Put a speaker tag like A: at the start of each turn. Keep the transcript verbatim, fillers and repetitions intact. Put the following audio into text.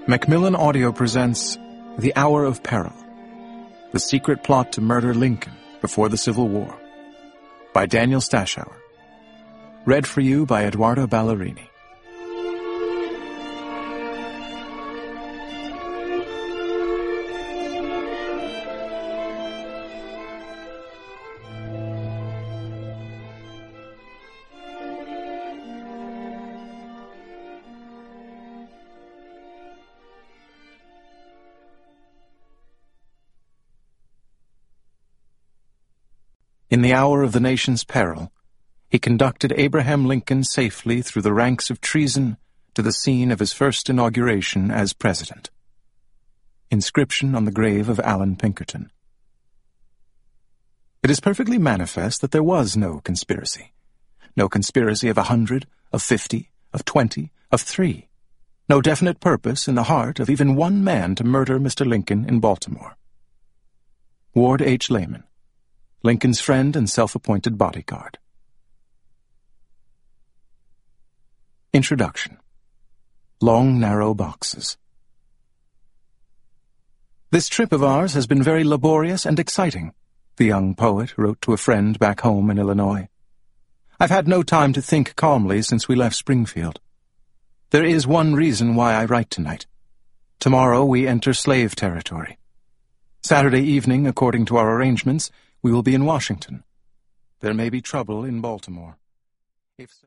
A: Macmillan Audio presents The Hour of Peril, the secret plot to murder Lincoln before the Civil War, by Daniel Stashower. Read for you by Eduardo Ballerini. In the hour of the nation's peril, he conducted Abraham Lincoln safely through the ranks of treason to the scene of his first inauguration as president. Inscription on the grave of Allan Pinkerton. It is perfectly manifest that there was no conspiracy. No conspiracy of a hundred, of fifty, of twenty, of three. No definite purpose in the heart of even one man to murder Mister Lincoln in Baltimore. Ward H. Layman, Lincoln's friend and self-appointed bodyguard. Introduction. Long, narrow boxes. This trip of ours has been very laborious and exciting, the young poet wrote to a friend back home in Illinois. I've had no time to think calmly since we left Springfield. There is one reason why I write tonight. Tomorrow we enter slave territory. Saturday evening, according to our arrangements, we will be in Washington. There may be trouble in Baltimore. If so